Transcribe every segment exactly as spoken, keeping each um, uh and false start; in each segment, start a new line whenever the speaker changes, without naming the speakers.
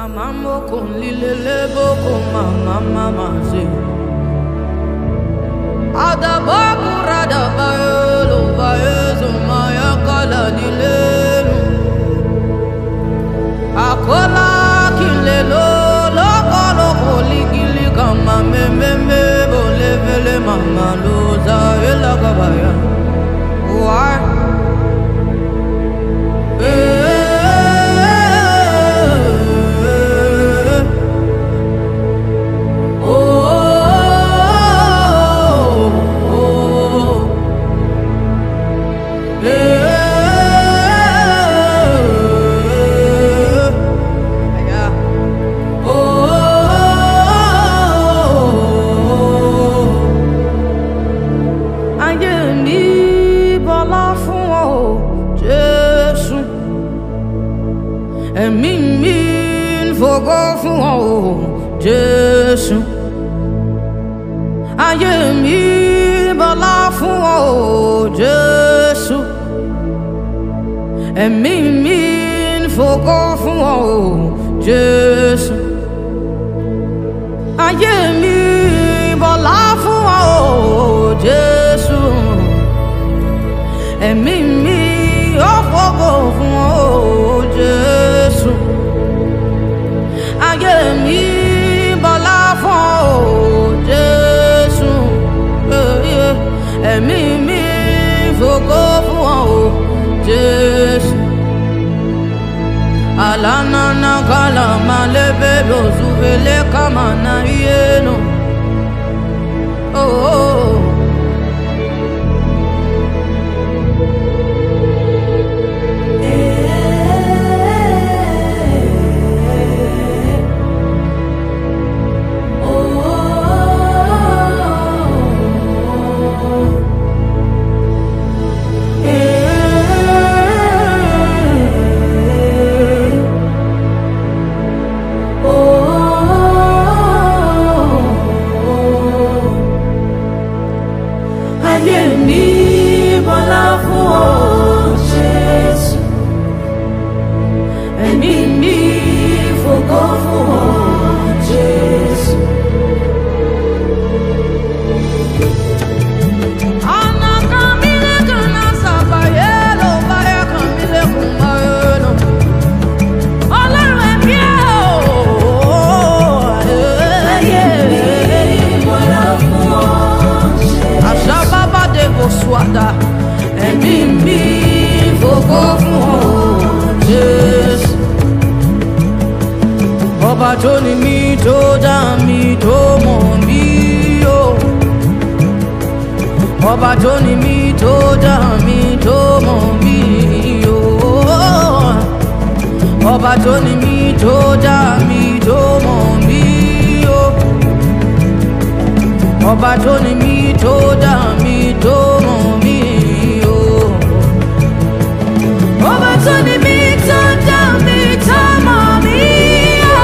Mambo con lilele boko mama mama ze. Adaba kurada bayelo bayezo maya kala dilelu. Akola kilelo loko loko ligili kama meme me bole vele mama loza ela kabaya. Why? Jésù, ayé mi bọ́lá fún ọ Jésù, ẹ̀mí mi ń fògo fún ọ Jésù, ayé mi bọ́lá fún ọ Jésù, ẹ̀mí mi ó fògo fún ọ Jésù, ayé mi. Ẹ̀mí mi fògo fún ọ Jésù. Alanana kala malebe lozuvele kama na yeno. Oh, oh. Ẹ̀mí mi fògo fún ọ Jésù. Ọba tó ní mi tó dá mi tó mọ̀ mí o. Ọba tó ní mi tó dá mi tó mọ̀ mí o. Ọba tó ní mi tó dá mi tó mọ̀ mí o. Ọba tó ní mi tó dá mi tó mọ̀ mí o. Ọba tó ní mi tó dá mi tó mọ̀ mí o.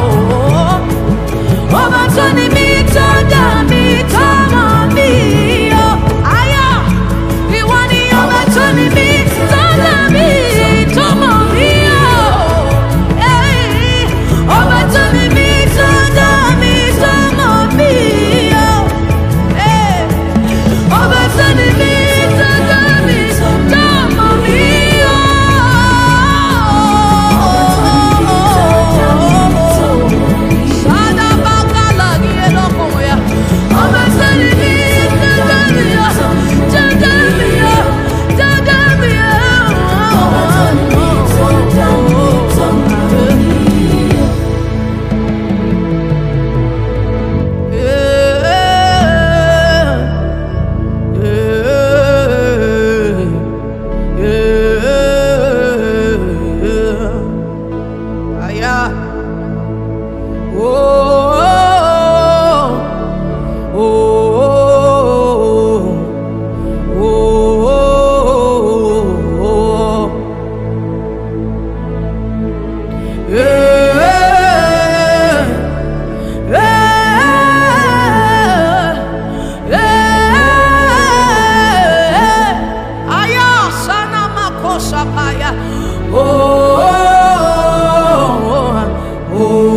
Ọba tó ní mi tó dá mi tó mọ̀ mí o. Ayọ̀, ìwọ ni ọba tó ní mi tó dá mi tó mọ̀ mí o. Ọba tó ní mi tó dá mi tó mọ̀ mí o. Ọba tó ní mi tó dá mi tó mọ̀ mí o. Sadabakala ni elokun ya. Ọba tó ní mi tó dá mi o, tó dá mi o, tó dá mi o. Ọba tó ní mi tó dá mi tó mọ̀ mí o. Oh, oh, oh, Oh